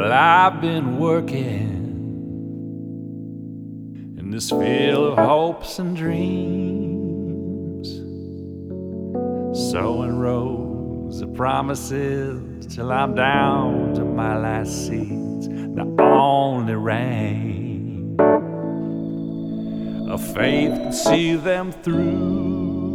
Well, I've been working in this field of hopes and dreams, sowing rows of promises till I'm down to my last seeds. The only rain of faith can see them through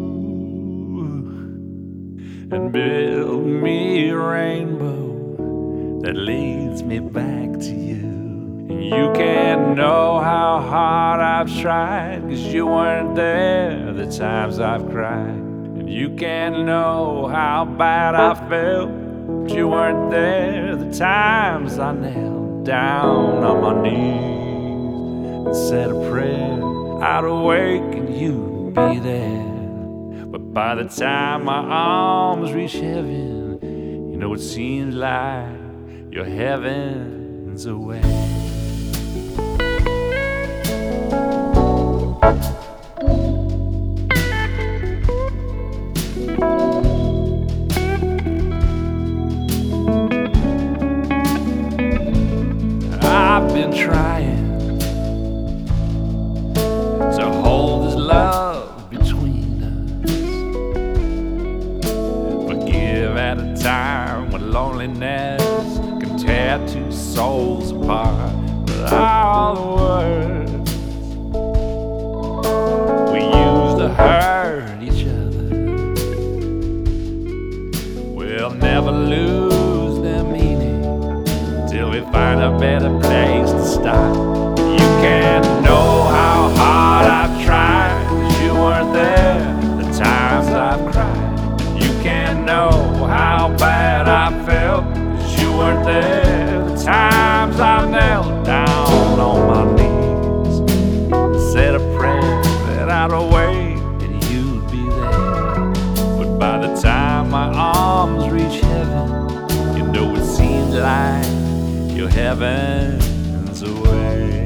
and build me a rainbow that leads me back to you. And you can't know how hard I've tried, 'cause you weren't there the times I've cried. And you can't know how bad I felt, but you weren't there the times I knelt down on my knees and said a prayer. I'd awake and you'd be there. But by the time my arms reach heaven, you know it seems like your heaven's away. I've been trying to hold this love between us, forgive at a time when loneliness can tear two souls apart. With all the words we use to hurt each other, we'll never lose their meaning till we find a better place to start. You can't know how hard I've tried, 'cause you weren't there the times I've cried. You can't know how bad I felt, 'cause you weren't there the times I knelt down on my knees, said a prayer that I'd awake and you'd be there. But by the time my arms reach heaven, you know it seems like your heaven's away.